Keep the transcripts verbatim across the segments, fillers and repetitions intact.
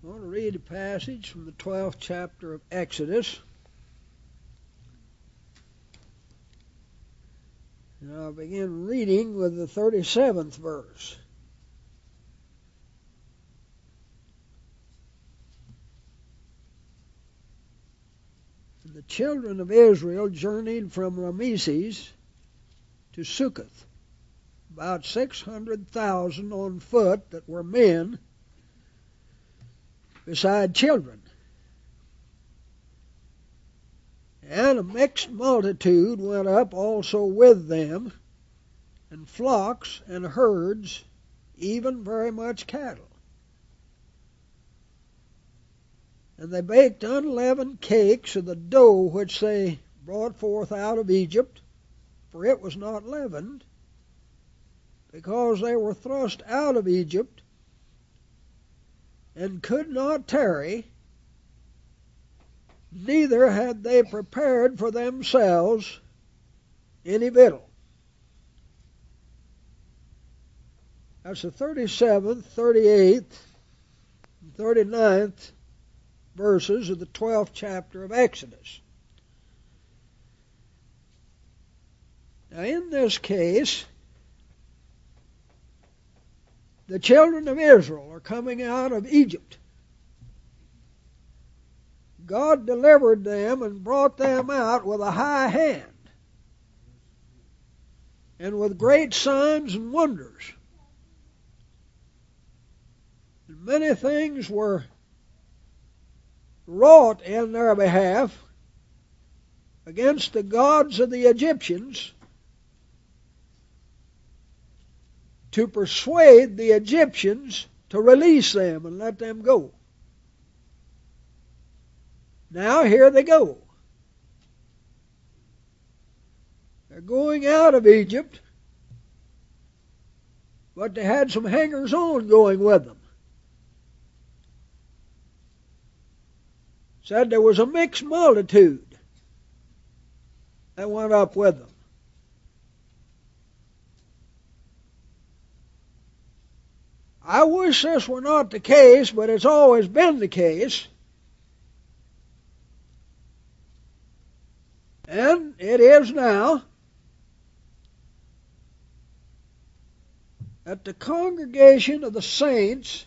I want to read a passage from the twelfth chapter of Exodus. And I'll begin reading with the thirty-seventh verse. And the children of Israel journeyed from Rameses to Succoth, about six hundred thousand on foot that were men, beside children. And a mixed multitude went up also with them, and flocks and herds, even very much cattle. And they baked unleavened cakes of the dough which they brought forth out of Egypt, for it was not leavened, because they were thrust out of Egypt, and could not tarry, neither had they prepared for themselves any victual. That's the thirty-seventh, thirty-eighth, and thirty-ninth verses of the twelfth chapter of Exodus. Now in this case, the children of Israel are coming out of Egypt. God delivered them and brought them out with a high hand and with great signs and wonders. And many things were wrought in their behalf against the gods of the Egyptians, to persuade the Egyptians to release them and let them go. Now here they go. They're going out of Egypt, but they had some hangers-on going with them. Said there was a mixed multitude that went up with them. I wish this were not the case, but it's always been the case. And it is now that the congregation of the saints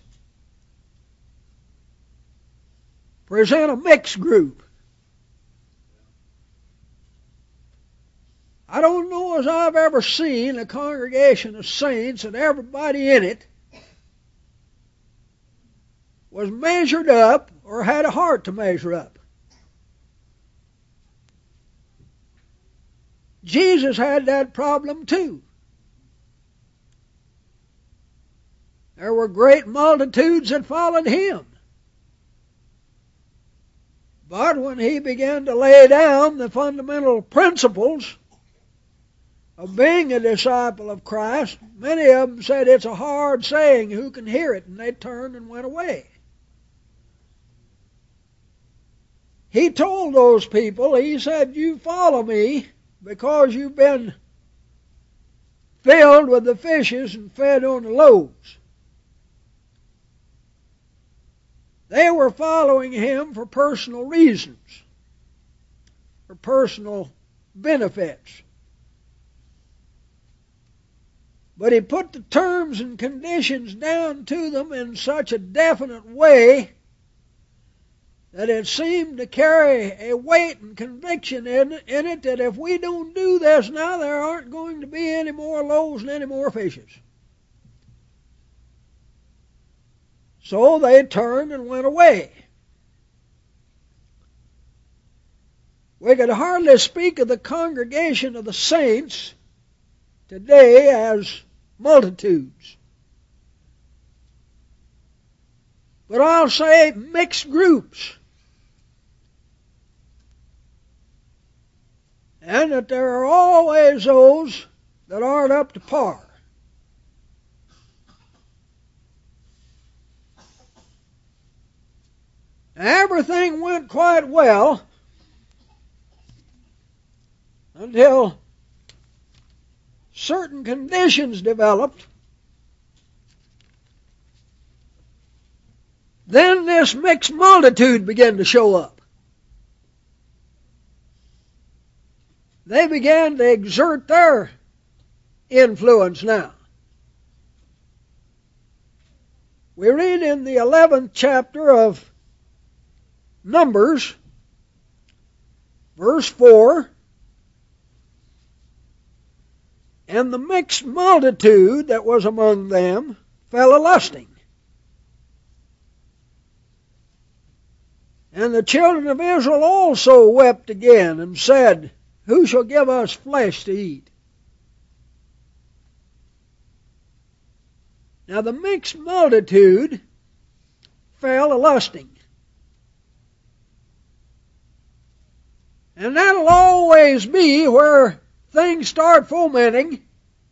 present a mixed group. I don't know as I've ever seen a congregation of saints and everybody in it was measured up or had a heart to measure up. Jesus had that problem too. There were great multitudes that followed him. But when he began to lay down the fundamental principles of being a disciple of Christ, many of them said, it's a hard saying, who can hear it? And they turned and went away. He told those people, he said, you follow me because you've been filled with the fishes and fed on the loaves. They were following him for personal reasons, for personal benefits. But he put the terms and conditions down to them in such a definite way that it seemed to carry a weight and conviction in, in it that if we don't do this now, there aren't going to be any more loaves and any more fishes. So they turned and went away. We could hardly speak of the congregation of the saints today as multitudes. But I'll say mixed groups. And that there are always those that aren't up to par. Everything went quite well until certain conditions developed then this mixed multitude began to show up. They began to exert their influence now. We read in the eleventh chapter of Numbers, verse four, and the mixed multitude that was among them fell a-lusting. And the children of Israel also wept again and said, Who shall give us flesh to eat? Now the mixed multitude fell a-lusting. And that'll always be where things start fomenting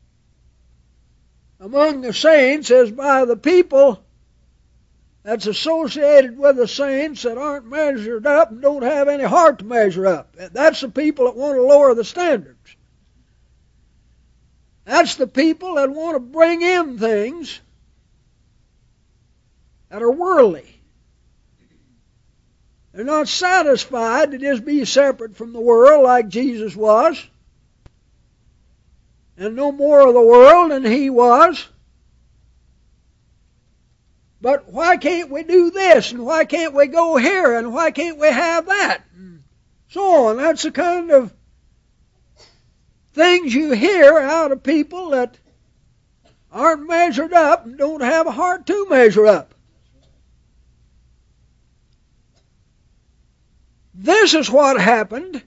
among the saints, is by the people that's associated with the saints that aren't measured up and don't have any heart to measure up. That's the people that want to lower the standards. That's the people that want to bring in things that are worldly. They're not satisfied to just be separate from the world like Jesus was, and no more of the world than he was. But why can't we do this, and why can't we go here, and why can't we have that, and so on. That's the kind of things you hear out of people that aren't measured up and don't have a heart to measure up. This is what happened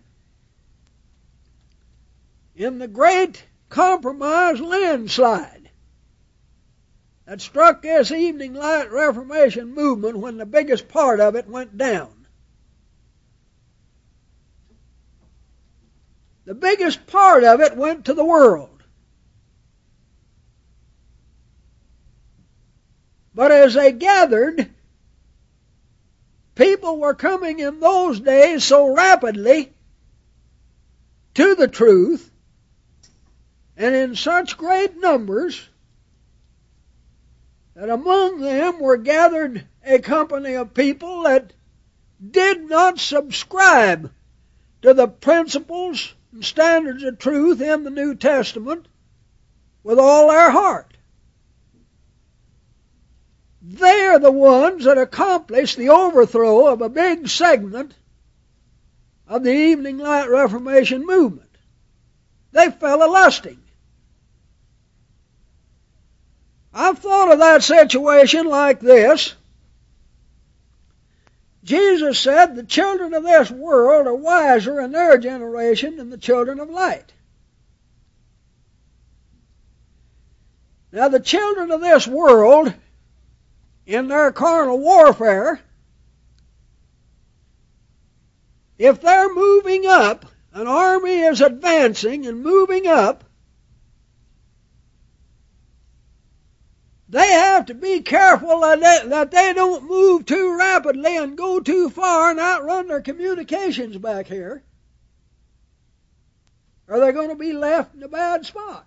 in the great compromise landslide that struck this Evening Light Reformation movement when the biggest part of it went down. The biggest part of it went to the world. But as they gathered, people were coming in those days so rapidly to the truth and in such great numbers that among them were gathered a company of people that did not subscribe to the principles and standards of truth in the New Testament with all their heart. They're the ones that accomplished the overthrow of a big segment of the Evening Light Reformation movement. They fell a-lusting. I've thought of that situation like this. Jesus said the children of this world are wiser in their generation than the children of light. Now the children of this world, in their carnal warfare, if they're moving up, an army is advancing and moving up, they have to be careful that they, that they don't move too rapidly and go too far and outrun their communications back here, or they're going to be left in a bad spot.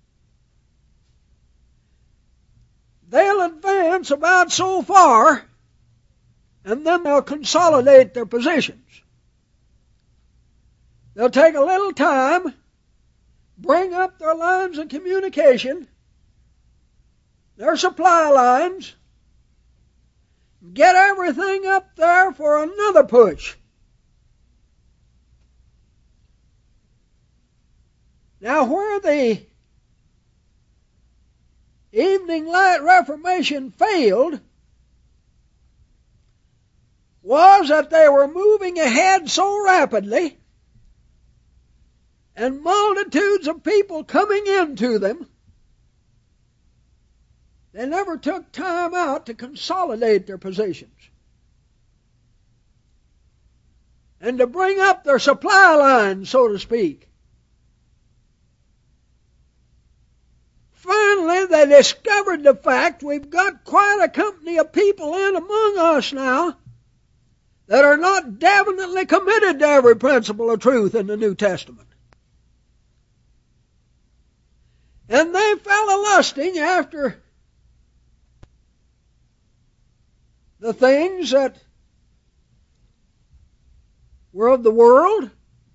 They'll advance about so far, and then they'll consolidate their positions. They'll take a little time, bring up their lines of communication, their supply lines, get everything up there for another push. Now, where the Evening Light Reformation failed was that they were moving ahead so rapidly and multitudes of people coming into them, they never took time out to consolidate their positions and to bring up their supply lines, so to speak. Finally, they discovered the fact we've got quite a company of people in among us now that are not definitely committed to every principle of truth in the New Testament. And they fell a-lusting after the things that were of the world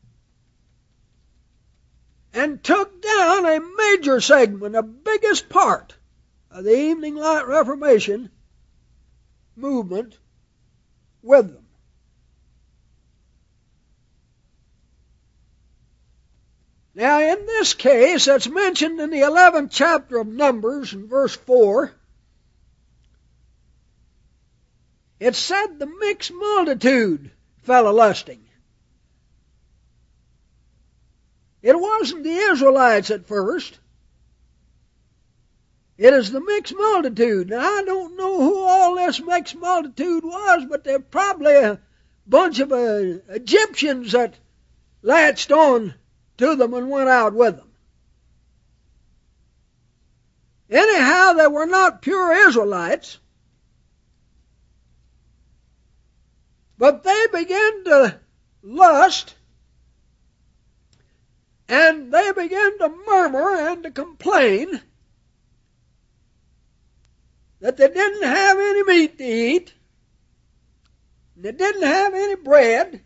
and took down a major segment, a biggest part of the Evening Light Reformation movement with them. Now, in this case, that's mentioned in the eleventh chapter of Numbers, in verse four, it said the mixed multitude fell a-lusting. It wasn't the Israelites at first. It is the mixed multitude. Now, I don't know who all this mixed multitude was, but they're probably a bunch of uh, Egyptians that latched on to them and went out with them. Anyhow, they were not pure Israelites, but they began to lust, and they began to murmur and to complain that they didn't have any meat to eat, and they didn't have any bread,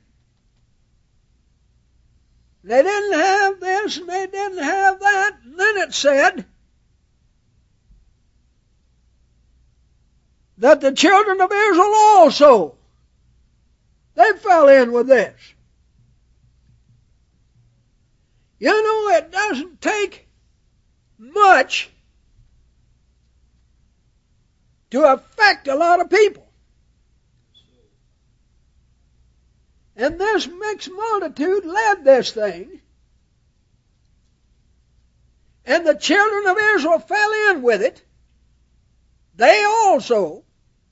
they didn't have this and they didn't have that. And then it said that the children of Israel also, they fell in with this. You know, it doesn't take much to affect a lot of people. And this mixed multitude led this thing. And the children of Israel fell in with it. They also.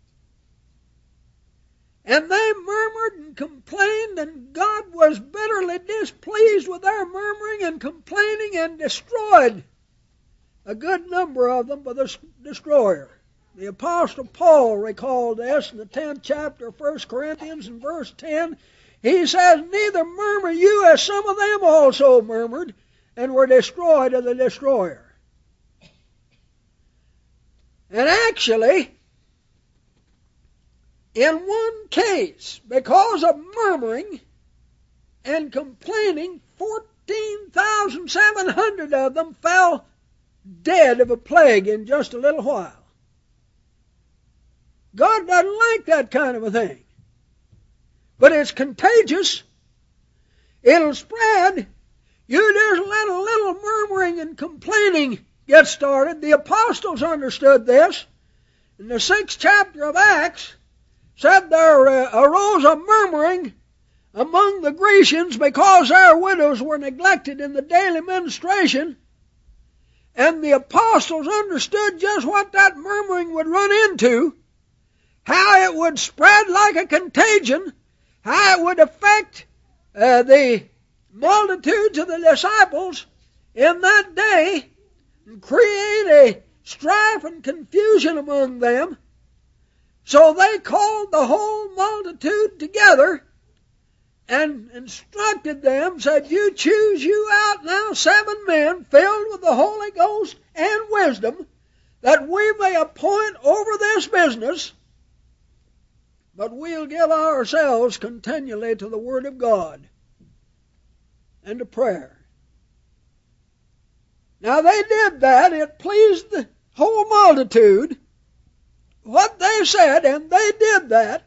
And they murmured and complained, and God was bitterly displeased with their murmuring and complaining and destroyed a good number of them by the destroyer. The Apostle Paul recalled this in the tenth chapter of First Corinthians in verse ten. He says, neither murmur you as some of them also murmured and were destroyed of the destroyer. And actually, in one case, because of murmuring and complaining, fourteen thousand seven hundred of them fell dead of a plague in just a little while. God doesn't like that kind of a thing. But it's contagious. It'll spread. You just let a little murmuring and complaining get started. The apostles understood this. In the sixth chapter of Acts, said there uh, arose a murmuring among the Grecians because their widows were neglected in the daily ministration. And the apostles understood just what that murmuring would run into, how it would spread like a contagion, how it would affect uh, the multitudes of the disciples in that day and create a strife and confusion among them. So they called the whole multitude together and instructed them, said, you choose you out now seven men filled with the Holy Ghost and wisdom, that we may appoint over this business, but we'll give ourselves continually to the Word of God and to prayer. Now they did that. It pleased the whole multitude what they said, and they did that.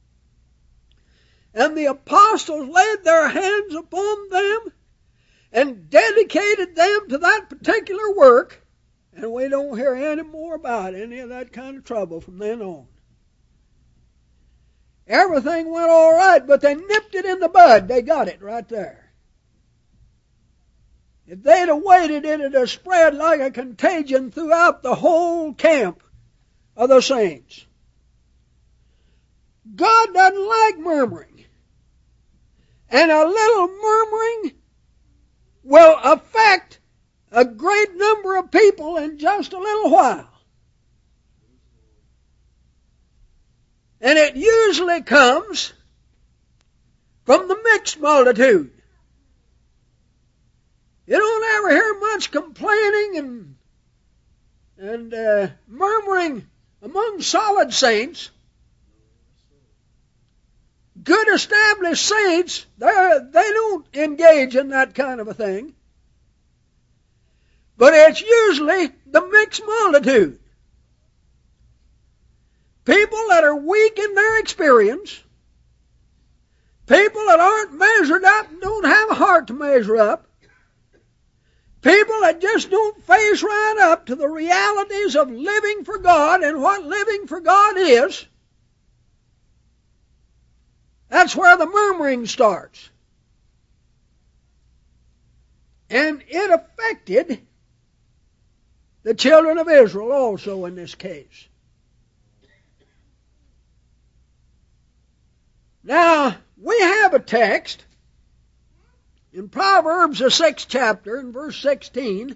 And the apostles laid their hands upon them and dedicated them to that particular work, and we don't hear any more about any of that kind of trouble from then on. Everything went all right, but they nipped it in the bud. They got it right there. If they'd have waited, it would have spread like a contagion throughout the whole camp of the saints. God doesn't like murmuring. And a little murmuring will affect a great number of people in just a little while. And it usually comes from the mixed multitude. You don't ever hear much complaining and and uh, murmuring among solid saints. good established saints, they they don't engage in that kind of a thing. But it's usually the mixed multitude. People that are weak in their experience, people that aren't measured up and don't have a heart to measure up, people that just don't face right up to the realities of living for God and what living for God is. That's where the murmuring starts. And it affected the children of Israel also in this case. Now, we have a text in Proverbs, the sixth chapter, in verse sixteen.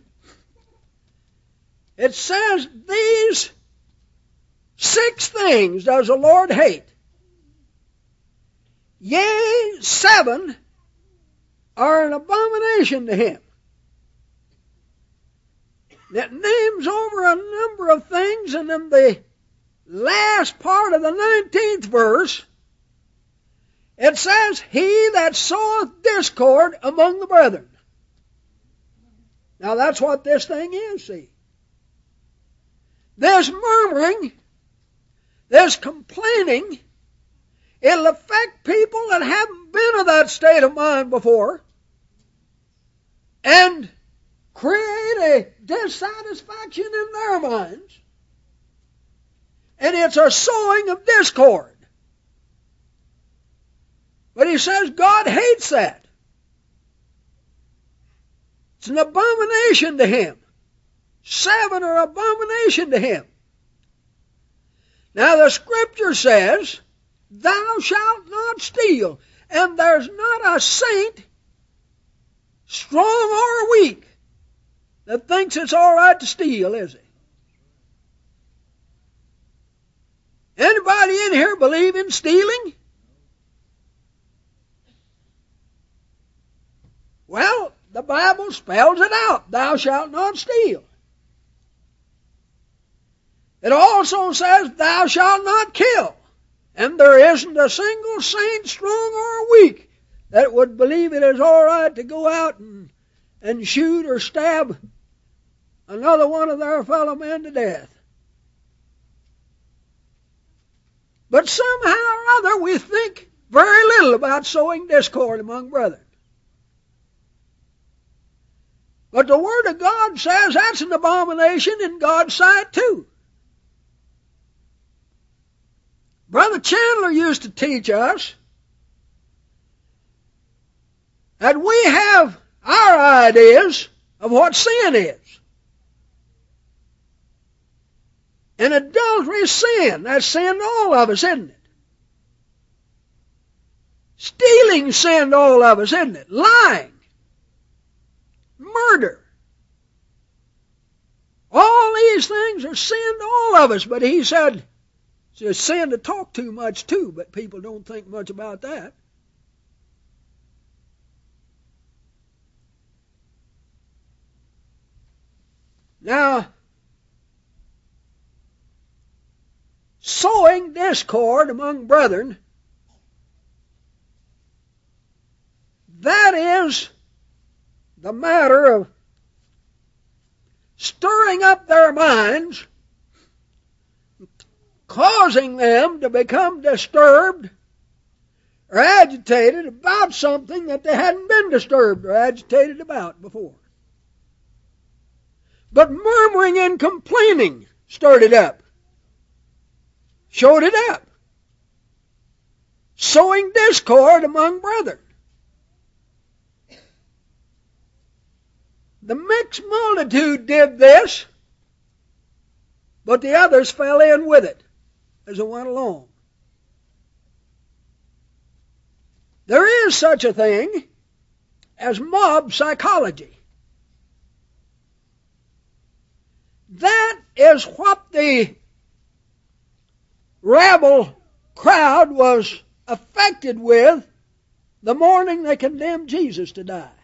It says, these six things does the Lord hate. Yea, seven are an abomination to him. That names over a number of things, and in the last part of the nineteenth verse, it says, he that soweth discord among the brethren. Now that's what this thing is, see. This murmuring, this complaining, it'll affect people that haven't been in that state of mind before, and create a dissatisfaction in their minds. And it's a sowing of discord. But he says God hates that. It's an abomination to him. Seven are abomination to him. Now the scripture says, thou shalt not steal. And there's not a saint, strong or weak, that thinks it's all right to steal, is it? Anybody in here believe in stealing? Well, the Bible spells it out. Thou shalt not steal. It also says, thou shalt not kill. And there isn't a single saint, strong or weak, that would believe it is all right to go out and, and shoot or stab another one of their fellow men to death. But somehow or other we think very little about sowing discord among brethren. But the Word of God says that's an abomination in God's sight too. Brother Chandler used to teach us that we have our ideas of what sin is. And adultery is sin. That's sin to all of us, isn't it? Stealing is sin to all of us, isn't it? Lying. Murder. All these things are sin to all of us. But he said, it's a sin to talk too much too, but people don't think much about that. Now, sowing discord among brethren, that is the matter of stirring up their minds, causing them to become disturbed or agitated about something that they hadn't been disturbed or agitated about before. But murmuring and complaining stirred it up, showed it up. Sowing discord among brethren. The mixed multitude did this, but the others fell in with it as it went along. There is such a thing as mob psychology. That is what the rabble crowd was affected with the morning they condemned Jesus to die.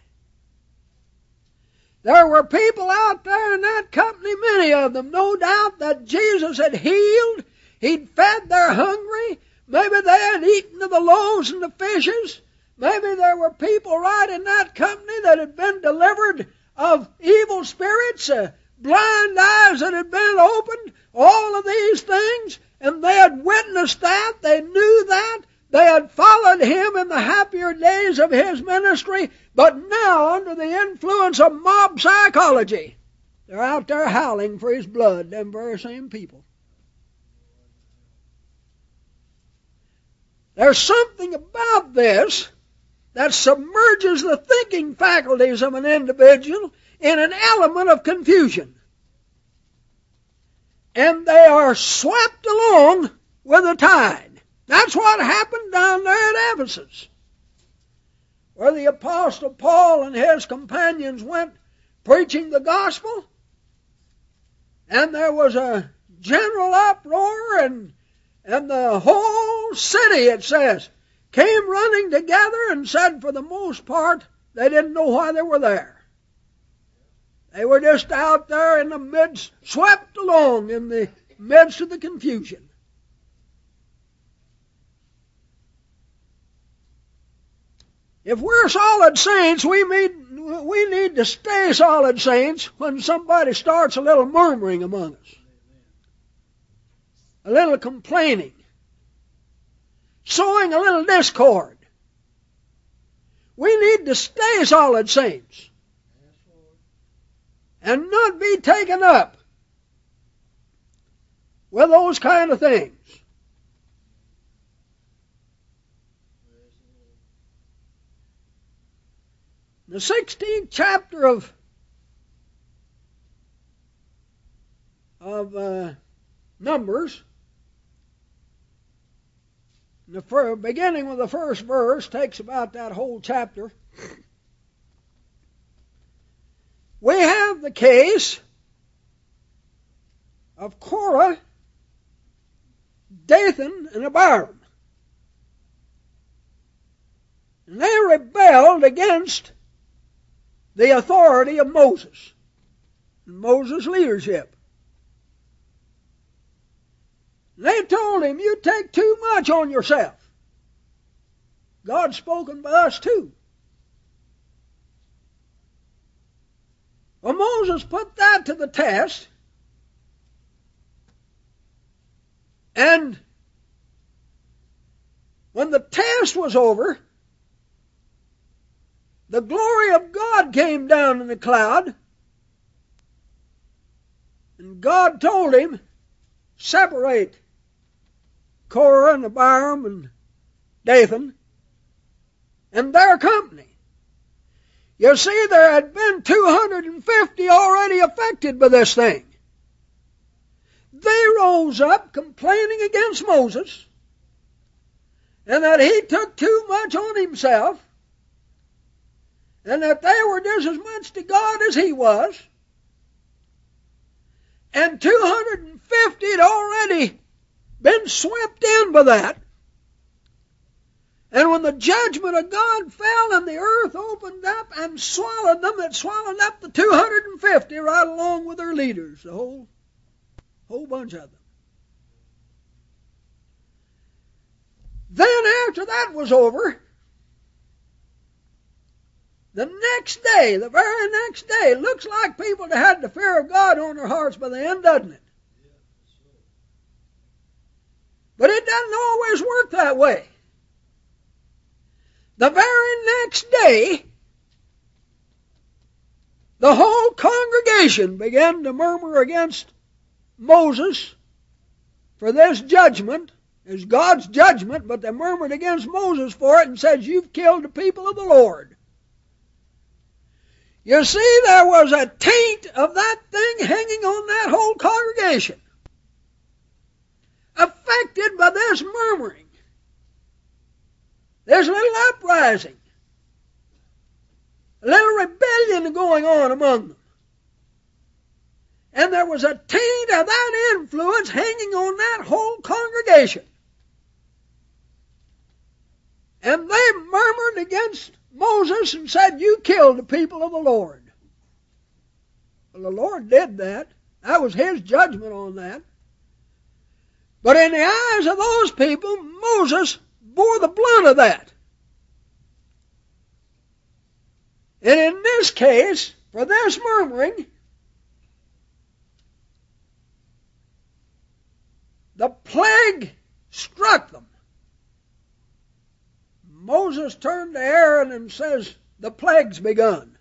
There were people out there in that company, many of them, no doubt, that Jesus had healed. He'd fed their hungry. Maybe they had eaten of the loaves and the fishes. Maybe there were people right in that company that had been delivered of evil spirits, uh, blind eyes that had been opened, all of these things, and they had witnessed that, they knew that, they had followed him in the happier days of his ministry, but now under the influence of mob psychology, they're out there howling for his blood, them very same people. There's something about this that submerges the thinking faculties of an individual in an element of confusion. And they are swept along with the tide. That's what happened down there at Ephesus, where the Apostle Paul and his companions went preaching the gospel, and there was a general uproar, and, and the whole city, it says, came running together and said for the most part they didn't know why they were there. They were just out there in the midst, swept along in the midst of the confusion. If we're solid saints, we need, we need to stay solid saints when somebody starts a little murmuring among us, a little complaining, sowing a little discord. We need to stay solid saints and not be taken up with those kind of things. The sixteenth chapter of of uh, Numbers, the fir- beginning with the first verse, takes about that whole chapter. We have the case of Korah, Dathan, and Abiram. And they rebelled against the authority of Moses and Moses' leadership. They told him, you take too much on yourself. God's spoken by us too. Well, Moses put that to the test, and when the test was over, the glory of God came down in the cloud, and God told him, separate Korah and Abiram and Dathan and their company. You see, there had been two hundred fifty already affected by this thing. They rose up complaining against Moses, and that he took too much on himself, and that they were just as much to God as he was. And two hundred fifty had already been swept in by that. And when the judgment of God fell and the earth opened up and swallowed them, it swallowed up the two hundred fifty right along with their leaders, the whole, whole bunch of them. Then after that was over, the next day, the very next day, it looks like people that had the fear of God on their hearts by the end, doesn't it? But it doesn't always work that way. The very next day, the whole congregation began to murmur against Moses for this judgment. It's God's judgment, but they murmured against Moses for it and said, you've killed the people of the Lord. You see, there was a taint of that thing hanging on that whole congregation, affected by this murmuring. There's a little uprising, a little rebellion going on among them. And there was a taint of that influence hanging on that whole congregation. And they murmured against Moses and said, you killed the people of the Lord. Well, the Lord did that. That was his judgment on that. But in the eyes of those people, Moses bore the brunt of that. And in this case, for this murmuring, the plague struck them. Moses turned to Aaron and says, the plague's begun.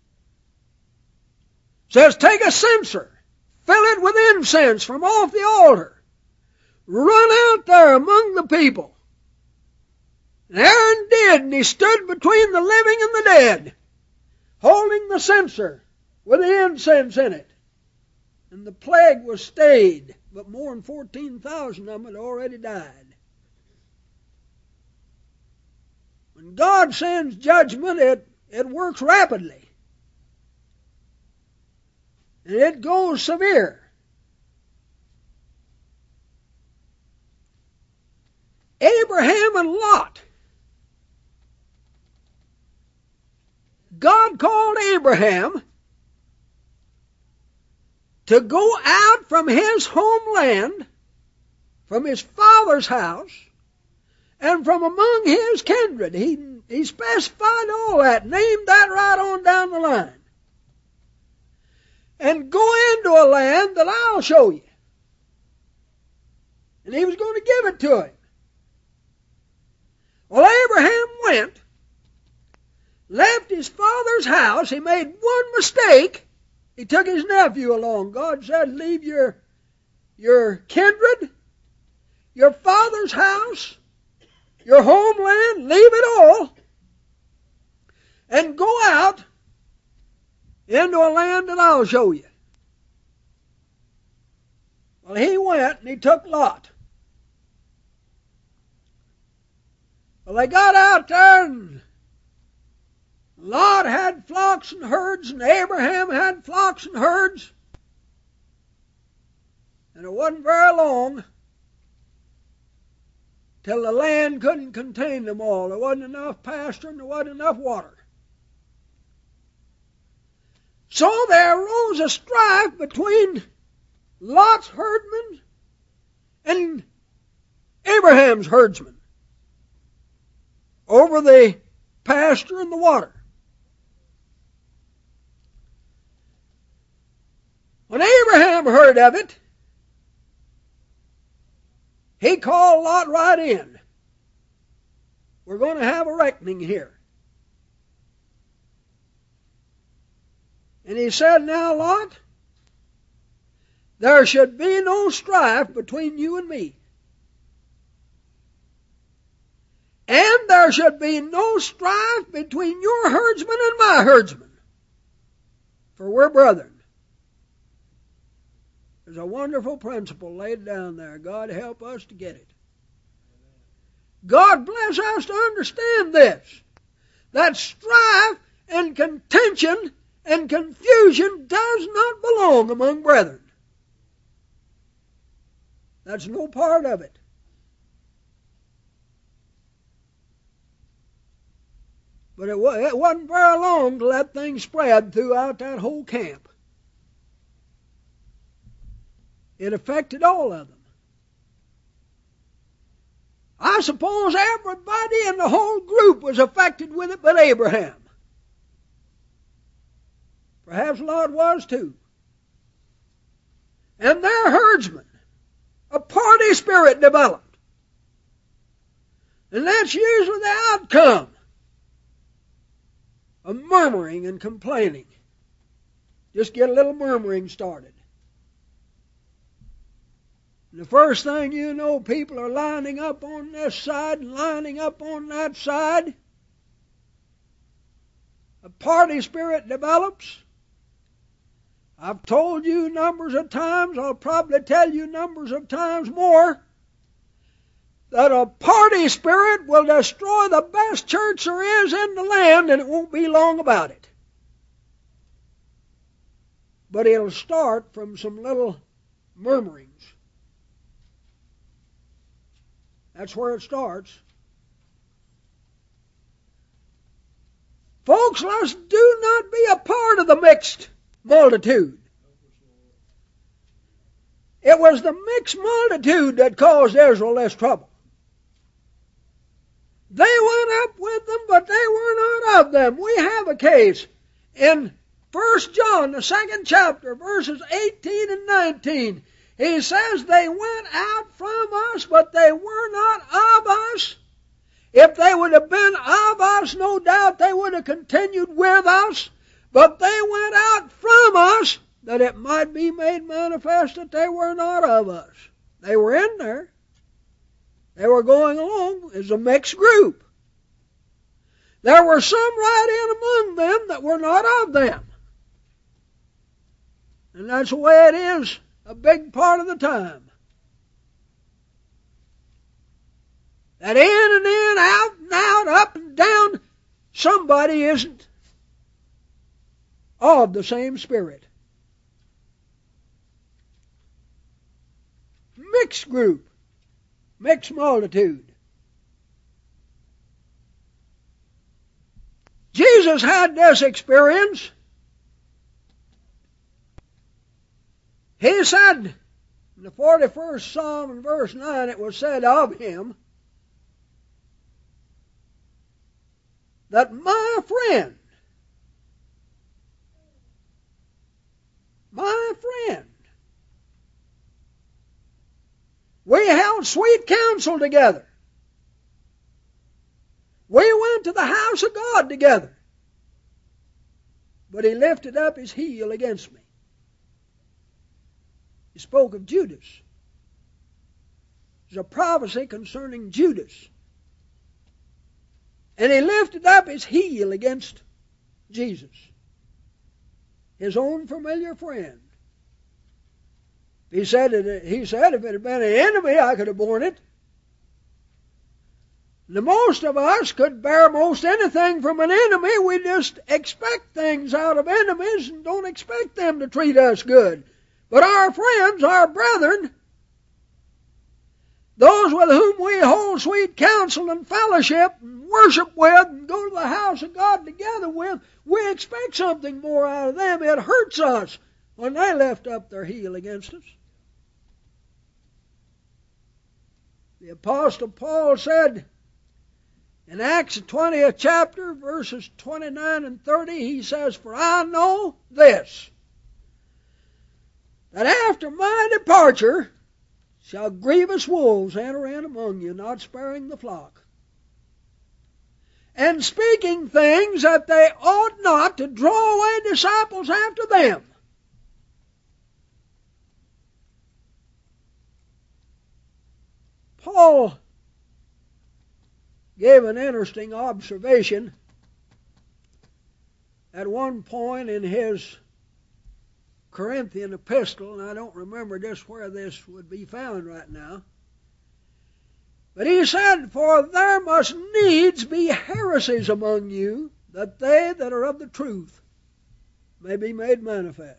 Says, take a censer, fill it with incense from off the altar. Run out there among the people. And Aaron did, and he stood between the living and the dead, holding the censer with the incense in it. And the plague was stayed, but more than fourteen thousand of them had already died. When God sends judgment, it, it works rapidly. And it goes severe. Abraham and Lot. God called Abraham to go out from his homeland, from his father's house, and from among his kindred. He, he specified all that, named that right on down the line. And go into a land that I'll show you. And he was going to give it to him. Well, Abraham went, left his father's house. He made one mistake. He took his nephew along. God said, leave your, your kindred, your father's house, your homeland, leave it all, and go out into a land that I'll show you. Well, he went and he took Lot. Well, they got out there, and Lot had flocks and herds, and Abraham had flocks and herds. And it wasn't very long till the land couldn't contain them all. There wasn't enough pasture and there wasn't enough water. So there arose a strife between Lot's herdmen and Abraham's herdsmen over the pasture and the water. When Abraham heard of it, he called Lot right in. We're going to have a reckoning here. And he said, now, Lot, there should be no strife between you and me. And there should be no strife between your herdsmen and my herdsmen. For we're brethren. There's a wonderful principle laid down there. God help us to get it. God bless us to understand this. That strife and contention and confusion does not belong among brethren. That's no part of it. But it, it wasn't very long till that thing spread throughout that whole camp. It affected all of them. I suppose everybody in the whole group was affected with it but Abraham. Perhaps Lot was too. And their herdsmen, a party spirit developed. And that's usually the outcome of murmuring and complaining. Just get a little murmuring started. And the first thing you know, people are lining up on this side and lining up on that side. A party spirit develops. I've told you numbers of times, I'll probably tell you numbers of times more, that a party spirit will destroy the best church there is in the land, and it won't be long about it. But it'll start from some little murmurings. That's where it starts. Folks, let's do not be a part of the mixed multitude. It was the mixed multitude that caused Israel this trouble. They went up with them, but they were not of them. We have a case in First John, the second chapter, verses eighteen and nineteen. He says they went out from us, but they were not of us. If they would have been of us, no doubt they would have continued with us. But they went out from us, that it might be made manifest that they were not of us. They were in there. They were going along as a mixed group. There were some right in among them that were not of them. And that's the way it is a big part of the time. That in and in, out and out, up and down, somebody isn't of the same spirit. Mixed group, mixed multitude. Jesus had this experience. He said, in the forty-first Psalm and verse nine, it was said of him, that my friend, my friend, we held sweet counsel together. We went to the house of God together. But he lifted up his heel against me. He spoke of Judas. There's a prophecy concerning Judas. And he lifted up his heel against Jesus, his own familiar friend. He said, it, he said, if it had been an enemy, I could have borne it. The most of us could bear most anything from an enemy. We just expect things out of enemies and don't expect them to treat us good. But our friends, our brethren, those with whom we hold sweet counsel and fellowship and worship with and go to the house of God together with, we expect something more out of them. It hurts us when they lift up their heel against us. The Apostle Paul said in Acts twentieth chapter, verses twenty-nine and thirty, he says, for I know this, that after my departure shall grievous wolves enter in among you, not sparing the flock, and speaking things that they ought not, to draw away disciples after them. Paul gave an interesting observation at one point in his Corinthian epistle, and I don't remember just where this would be found right now. But he said, for there must needs be heresies among you, that they that are of the truth may be made manifest.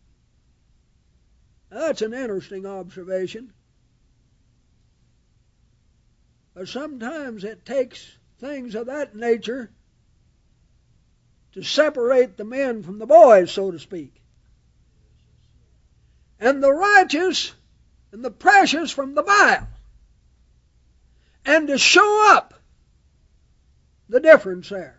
Now, that's an interesting observation. But sometimes it takes things of that nature to separate the men from the boys, so to speak. And the righteous and the precious from the vile. And to show up the difference there.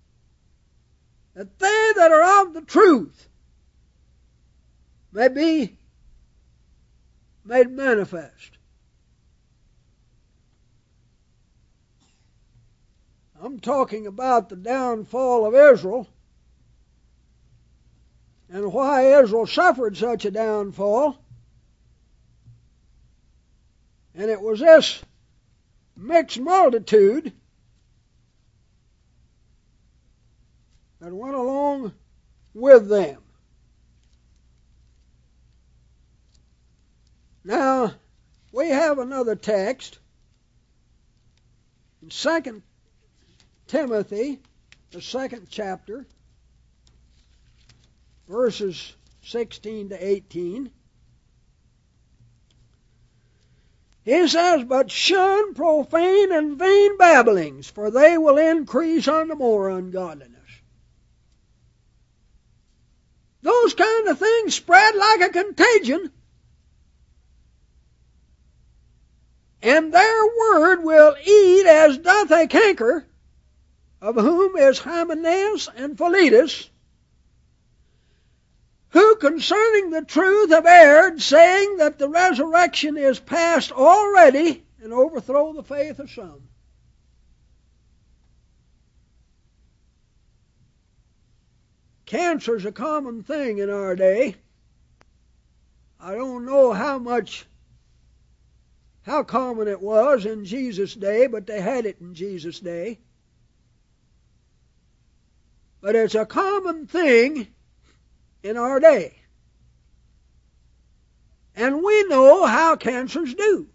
That they that are of the truth may be made manifest. I'm talking about the downfall of Israel and why Israel suffered such a downfall. And it was this mixed multitude that went along with them. Now, we have another text in Second Timothy, the second chapter, verses sixteen to eighteen. He says, but shun profane and vain babblings, for they will increase unto more ungodliness. Those kind of things spread like a contagion. and their word will eat as doth a canker, of whom is Hymenaeus and Philetus, who concerning the truth have erred, saying that the resurrection is past already, and overthrow the faith of some. Cancer is a common thing in our day. I don't know how much, how common it was in Jesus' day, but they had it in Jesus' day. But it's a common thing in our day. And we know how cancers do,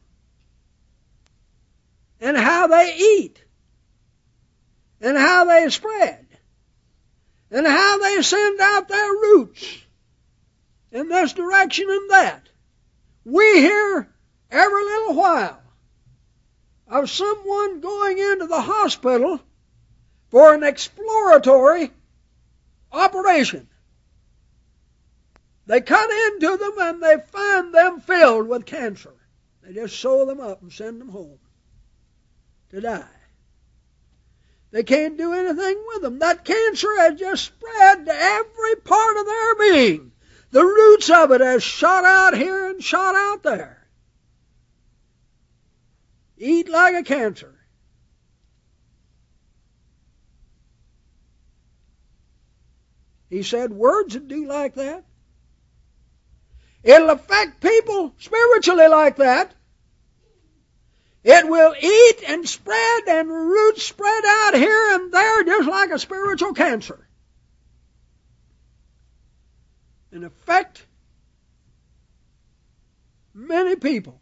and how they eat, and how they spread, and how they send out their roots in this direction and that. We hear every little while of someone going into the hospital for an exploratory operation. They cut into them and they find them filled with cancer. They just sew them up and send them home to die. They can't do anything with them. That cancer has just spread to every part of their being. The roots of it has shot out here and shot out there. Eat like a cancer. He said words that do like that. It'll affect people spiritually like that. It will eat and spread and roots spread out here and there just like a spiritual cancer. And affect many people.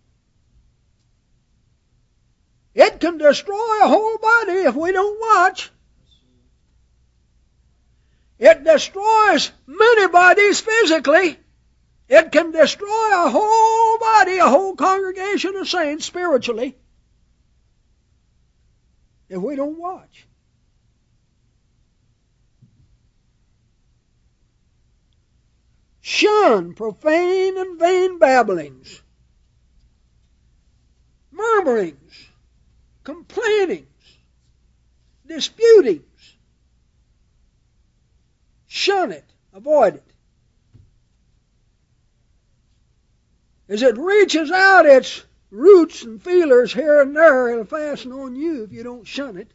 It can destroy a whole body if we don't watch. It destroys many bodies physically. It can destroy a whole body, a whole congregation of saints spiritually, if we don't watch. Shun profane and vain babblings, murmurings, complainings, disputings. Shun it. Avoid it. As it reaches out its roots and feelers here and there, it'll fasten on you if you don't shun it.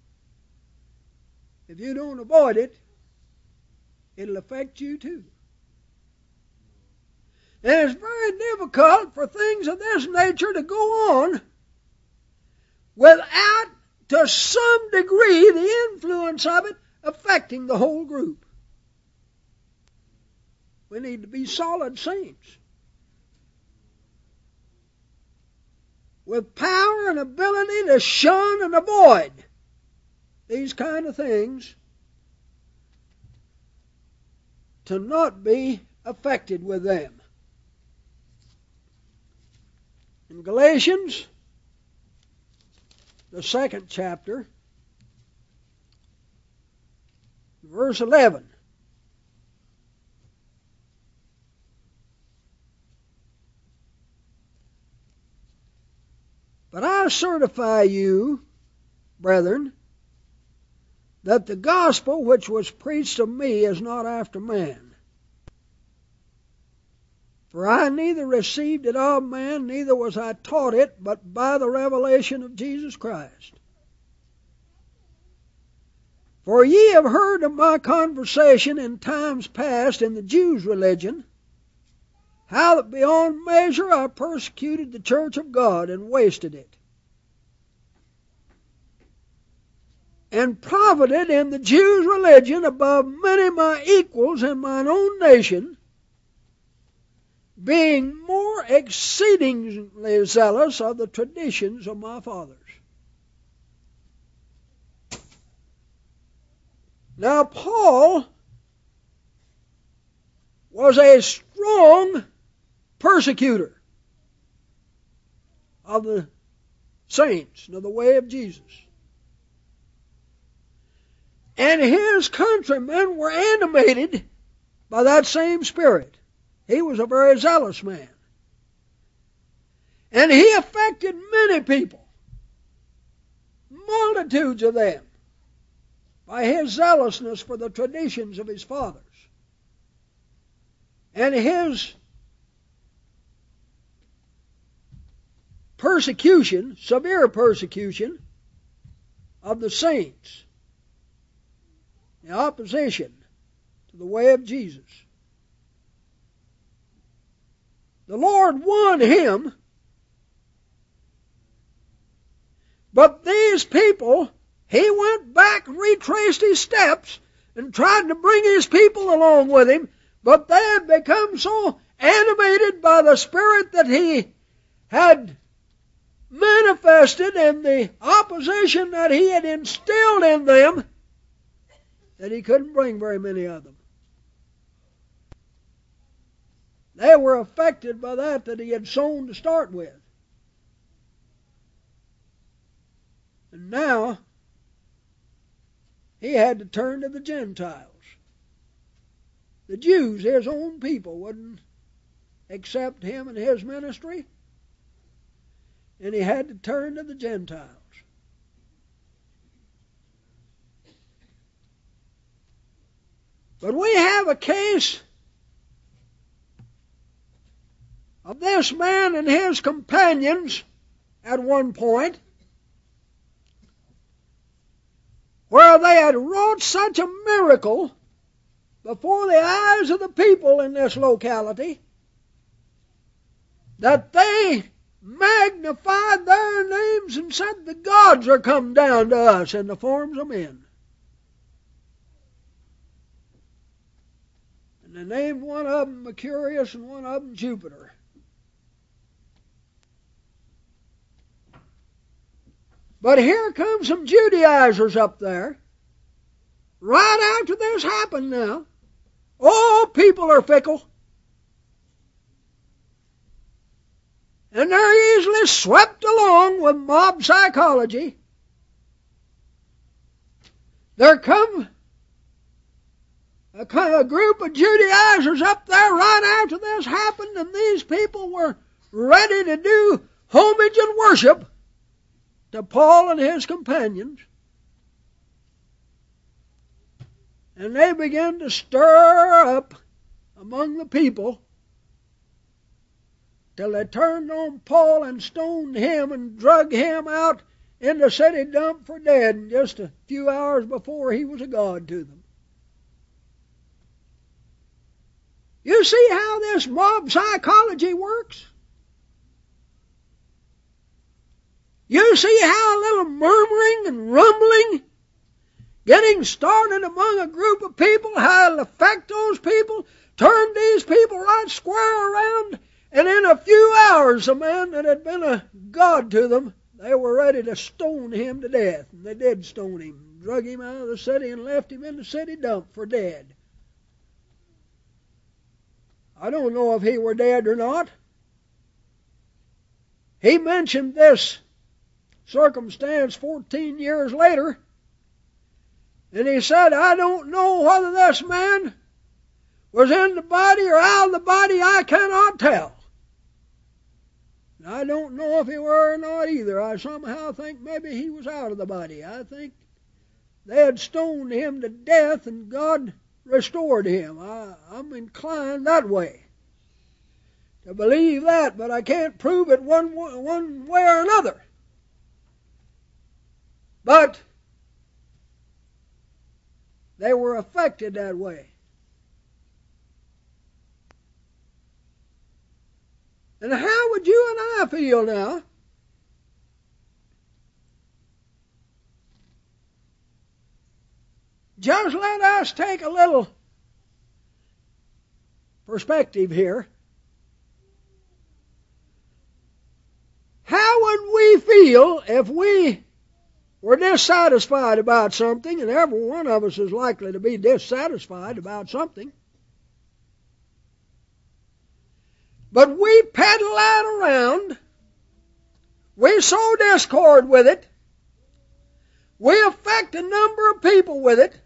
If you don't avoid it, it'll affect you too. And it's very difficult for things of this nature to go on without, to some degree, the influence of it affecting the whole group. We need to be solid saints, with power and ability to shun and avoid these kind of things, to not be affected with them. In Galatians, the second chapter, verse eleven. But I certify you, brethren, that the gospel which was preached of me is not after man. For I neither received it of man, neither was I taught it, but by the revelation of Jesus Christ. For ye have heard of my conversation in times past in the Jews' religion, how that beyond measure I persecuted the church of God and wasted it, and profited in the Jews' religion above many of my equals in mine own nation, being more exceedingly zealous of the traditions of my fathers. Now Paul was a strong persecutor of the saints and of the way of Jesus. And his countrymen were animated by that same spirit. He was a very zealous man. And he affected many people, multitudes of them, by his zealousness for the traditions of his fathers and his persecution, severe persecution of the saints, the opposition to the way of Jesus. The Lord won him, but these people, he went back and retraced his steps and tried to bring his people along with him, but they had become so animated by the Spirit that he had manifested and the opposition that he had instilled in them that he couldn't bring very many of them. They were affected by that that he had sown to start with. And now he had to turn to the Gentiles. The Jews, his own people, wouldn't accept him and his ministry, and he had to turn to the Gentiles. But we have a case of this man and his companions at one point where they had wrought such a miracle before the eyes of the people in this locality that they magnified their names and said, the gods are come down to us in the forms of men. And they named one of them Mercurius and one of them Jupiter. But here come some Judaizers up there, right after this happened now. Oh, people are fickle. And they're easily swept along with mob psychology. There come a, a group of Judaizers up there right after this happened, and these people were ready to do homage and worship to Paul and his companions. And they began to stir up among the people till they turned on Paul and stoned him and drug him out in the city dump for dead just a few hours before he was a god to them. You see how this mob psychology works? You see how a little murmuring and rumbling getting started among a group of people, how it'll affect those people, turn these people right square around, and in a few hours a man that had been a god to them, they were ready to stone him to death. And they did stone him, drug him out of the city and left him in the city dump for dead. I don't know if he were dead or not. He mentioned this circumstance fourteen years later, and he said, I don't know whether this man was in the body or out of the body, I cannot tell. And I don't know if he were or not either. I somehow think maybe he was out of the body. I think they had stoned him to death and God restored him. I, I'm inclined that way to believe that, but I can't prove it one, one way or another. But they were affected that way. And how would you and I feel now just let us take a little perspective here. How would we feel if we were dissatisfied about something, and every one of us is likely to be dissatisfied about something, but we peddle that around, we sow discord with it, we affect a number of people with it,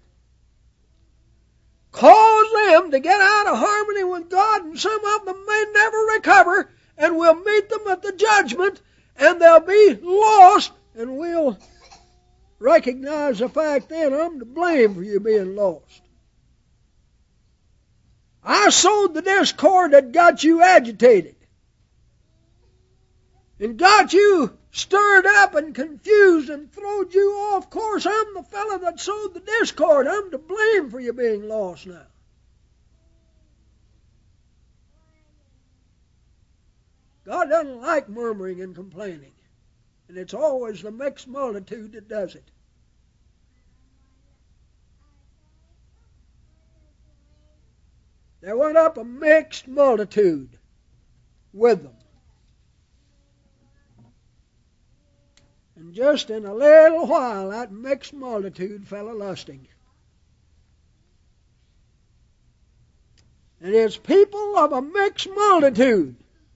cause them to get out of harmony with God, and some of them may never recover, and we'll meet them at the judgment, and they'll be lost, and we'll recognize the fact then I'm to blame for you being lost. I sowed the discord that got you agitated and got you stirred up and confused and throwed you off course. I'm the fellow that sowed the discord. I'm to blame for you being lost now. God doesn't like murmuring and complaining. And it's always the mixed multitude that does it. There went up a mixed multitude with them. And just in a little while, that mixed multitude fell a-lusting. And it's people of a mixed multitude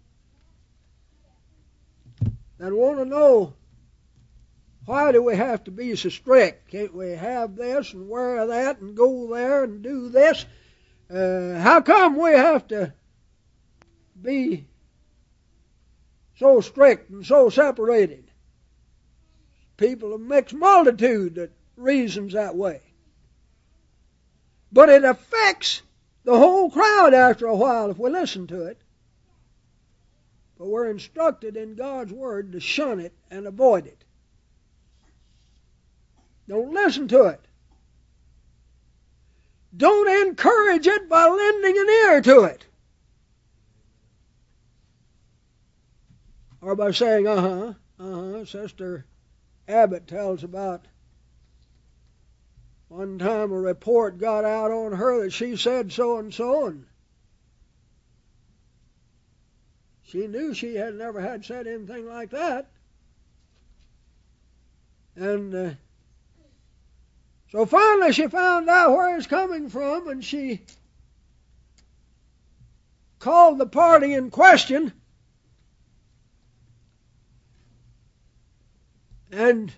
that want to know, why do we have to be so strict? Can't we have this and wear that and go there and do this? Uh, how come we have to be so strict and so separated? People of mixed multitude that reasons that way. But it affects the whole crowd after a while if we listen to it. But we're instructed in God's Word to shun it and avoid it. Don't listen to it. Don't encourage it by lending an ear to it. Or by saying, uh-huh, uh-huh, Sister Abbott tells about one time a report got out on her that she said so and so, and she knew she had never had said anything like that. And uh, so finally she found out where it's coming from, and she called the party in question. And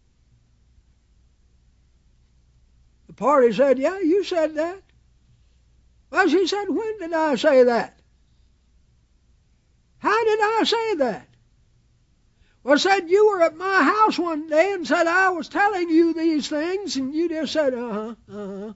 the party said, yeah, you said that. Well, she said, when did I say that? How did I say that? Well, said, you were at my house one day and said I was telling you these things, and you just said, uh-huh, uh-huh.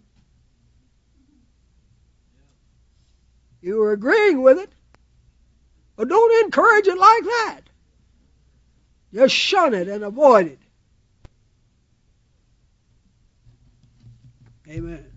You were agreeing with it. But don't encourage it like that. Just shun it and avoid it. Amen.